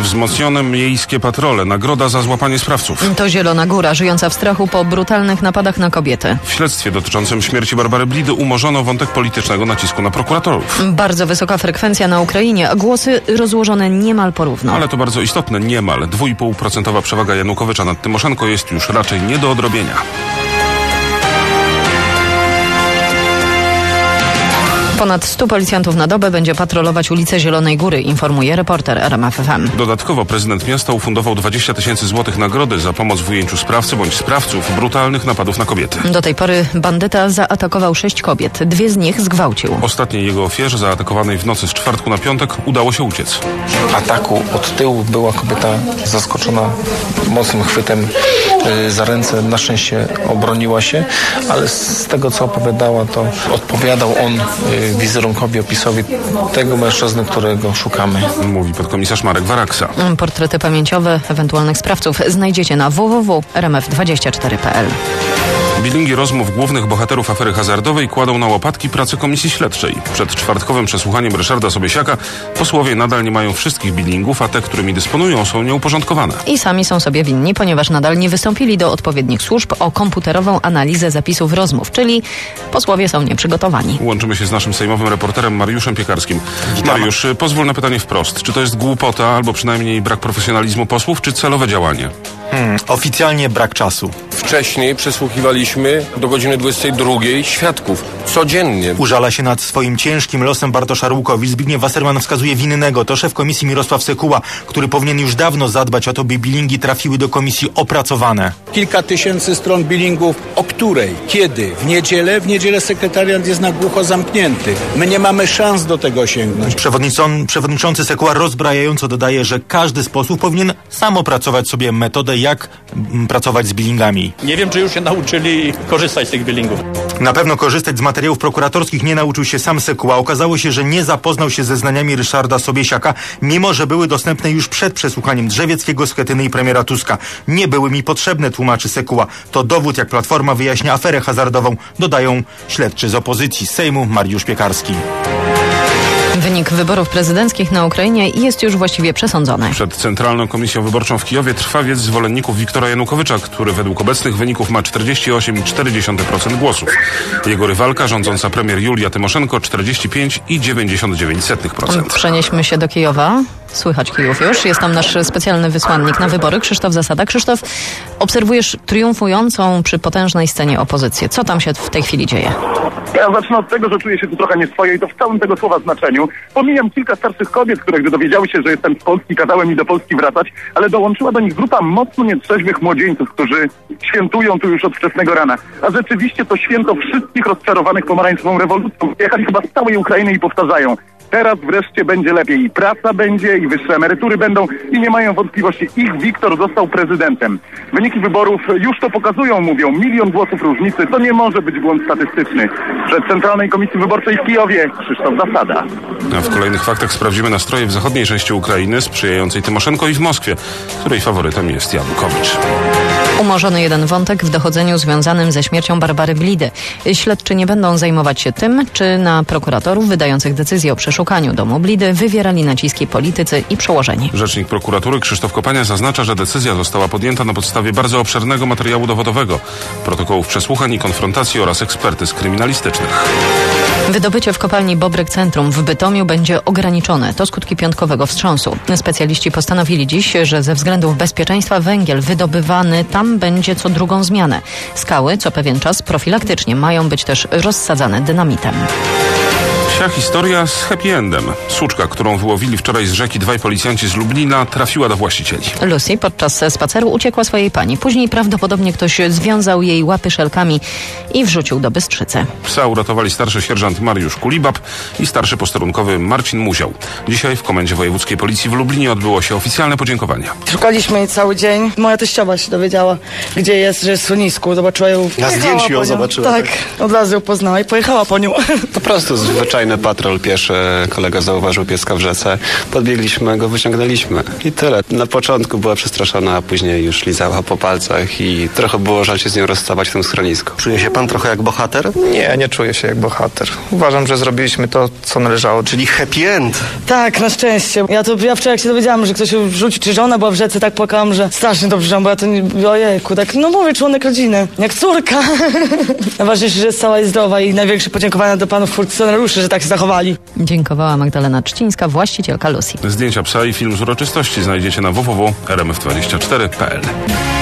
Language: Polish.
Wzmocnione miejskie patrole. Nagroda za złapanie sprawców. To Zielona Góra, żyjąca w strachu po brutalnych napadach na kobiety. W śledztwie dotyczącym śmierci Barbary Blidy umorzono wątek politycznego nacisku na prokuratorów. Bardzo wysoka frekwencja na Ukrainie, a głosy rozłożone niemal porówno. Ale to bardzo istotne, niemal. 2,5% przewaga Janukowycza nad Tymoszenko jest już raczej nie do odrobienia. Ponad 100 policjantów na dobę będzie patrolować ulicę Zielonej Góry, informuje reporter RMF FM. Dodatkowo prezydent miasta ufundował 20 000 złotych nagrody za pomoc w ujęciu sprawcy bądź sprawców brutalnych napadów na kobiety. Do tej pory bandyta zaatakował 6 kobiet. 2 z nich zgwałcił. Ostatniej jego ofierze, zaatakowanej w nocy z czwartku na piątek, udało się uciec. W ataku od tyłu była kobieta zaskoczona mocnym chwytem za ręce. Na szczęście obroniła się, ale z tego, co opowiadała, to odpowiadał on wizerunkowi, opisowi tego mężczyzny, którego szukamy. Mówi podkomisarz Marek Waraksa. Portrety pamięciowe ewentualnych sprawców znajdziecie na www.rmf24.pl. Bilingi rozmów głównych bohaterów afery hazardowej kładą na łopatki pracę komisji śledczej. Przed czwartkowym przesłuchaniem Ryszarda Sobiesiaka posłowie nadal nie mają wszystkich bilingów, a te, którymi dysponują, są nieuporządkowane. I sami są sobie winni, ponieważ nadal nie wystąpili do odpowiednich służb o komputerową analizę zapisów rozmów, czyli posłowie są nieprzygotowani. Łączymy się z naszym sejmowym reporterem Mariuszem Piekarskim. Mariusz, pozwól na pytanie wprost. Czy to jest głupota, albo przynajmniej brak profesjonalizmu posłów, czy celowe działanie? Oficjalnie brak czasu. Wcześniej przesłuchiwaliśmy do godziny 22 świadków. Codziennie. Użala się nad swoim ciężkim losem Bartosza Arłukowicz. Zbigniew Wasserman wskazuje winnego. To szef komisji Mirosław Sekuła, który powinien już dawno zadbać o to, by bilingi trafiły do komisji opracowane. Kilka tysięcy stron bilingów. O której? Kiedy? W niedzielę? W niedzielę sekretariat jest na głucho zamknięty. My nie mamy szans do tego sięgnąć. Przewodniczący Sekuła rozbrajająco dodaje, że każdy z posłów powinien sam opracować sobie metodę, jak pracować z bilingami. Nie wiem, czy już się nauczyli korzystać z tych bilingów. Na pewno korzystać z materiałów prokuratorskich nie nauczył się sam Sekuła. Okazało się, że nie zapoznał się ze zeznaniami Ryszarda Sobiesiaka, mimo że były dostępne już przed przesłuchaniem Drzewieckiego, Schetyny i premiera Tuska. Nie były mi potrzebne, tłumaczy Sekuła. To dowód, jak Platforma wyjaśnia aferę hazardową, dodają śledczy z opozycji. Z Sejmu Mariusz Piekarski. Wynik wyborów prezydenckich na Ukrainie jest już właściwie przesądzony. Przed Centralną Komisją Wyborczą w Kijowie trwa wiec zwolenników Wiktora Janukowycza, który według obecnych wyników ma 48,4% głosów. Jego rywalka, rządząca premier Julia Tymoszenko, 45,99%. Przenieśmy się do Kijowa. Słychać Kijów już. Jest tam nasz specjalny wysłannik na wybory, Krzysztof Zasada. Krzysztof, obserwujesz triumfującą przy potężnej scenie opozycję. Co tam się w tej chwili dzieje? Ja zacznę od tego, że czuję się tu trochę nieswojo i to w całym tego słowa znaczeniu. Pomijam kilka starszych kobiet, które gdy dowiedziały się, że jestem z Polski, kazały mi do Polski wracać, ale dołączyła do nich grupa mocno nietrzeźwych młodzieńców, którzy świętują tu już od wczesnego rana. A rzeczywiście to święto wszystkich rozczarowanych pomarańczową rewolucją. Jechali chyba z całej Ukrainy i powtarzają: teraz wreszcie będzie lepiej, i praca będzie, i wyższe emerytury będą, i nie mają wątpliwości. Ich Wiktor został prezydentem. Wyniki wyborów już to pokazują, mówią. 1 000 000 głosów różnicy. To nie może być błąd statystyczny. Przed Centralnej Komisji Wyborczej w Kijowie Krzysztof Zasada. A w kolejnych faktach sprawdzimy nastroje w zachodniej części Ukrainy, sprzyjającej Tymoszenko, i w Moskwie, której faworytem jest Janukowicz. Umorzony jeden wątek w dochodzeniu związanym ze śmiercią Barbary Blidy. Śledczy nie będą zajmować się tym, czy na prokuratorów wydających decyzję o przeszukaniu domu Blidy wywierali naciski politycy i przełożeni. Rzecznik prokuratury Krzysztof Kopania zaznacza, że decyzja została podjęta na podstawie bardzo obszernego materiału dowodowego, protokołów przesłuchań i konfrontacji oraz ekspertyz kryminalistycznych. Wydobycie w kopalni Bobrek Centrum w Bytomiu będzie ograniczone. To skutki piątkowego wstrząsu. Specjaliści postanowili dziś, że ze względów bezpieczeństwa węgiel wydobywany tam będzie co drugą zmianę. Skały co pewien czas profilaktycznie mają być też rozsadzane dynamitem. Psia historia z happy endem. Suczka, którą wyłowili wczoraj z rzeki dwaj policjanci z Lublina, trafiła do właścicieli. Lucy podczas spaceru uciekła swojej pani. Później prawdopodobnie ktoś związał jej łapy szelkami i wrzucił do Bystrzycy. Psa uratowali starszy sierżant Mariusz Kulibab i starszy posterunkowy Marcin Muział. Dzisiaj w Komendzie Wojewódzkiej Policji w Lublinie odbyło się oficjalne podziękowanie. Szukaliśmy jej cały dzień. Moja teściowa się dowiedziała, gdzie jest, że jest w schronisku. Zobaczyła ją. Na zdjęciu ją zobaczyła. Tak, od razu ją poznała i pojechała po nią. Po prostu zwyczajne Szliśmy patrol pieszy, kolega zauważył pieska w rzece, podbiegliśmy go, wyciągnęliśmy i tyle. Na początku była przestraszona, a później już lizała po palcach i trochę było żal się z nią rozstawać w tym schronisku. Czuje się pan trochę jak bohater? Nie czuję się jak bohater. Uważam, że zrobiliśmy to, co należało. Czyli happy end. Tak, na szczęście. Ja wczoraj jak się dowiedziałam, że ktoś się wrzucił, czy żona była w rzece, tak płakałam, że strasznie dobrze, bo ja to nie... Ojejku, tak, no mówię, członek rodziny. Jak córka. Najważniejsze, że jest cała i zdrowa i największe podziękowania do panów funkcjonariuszy, że tak się zachowali. Dziękowała Magdalena Trzcińska, właścicielka Lucy. Zdjęcia psa i film z uroczystości znajdziecie na www.rmf24.pl.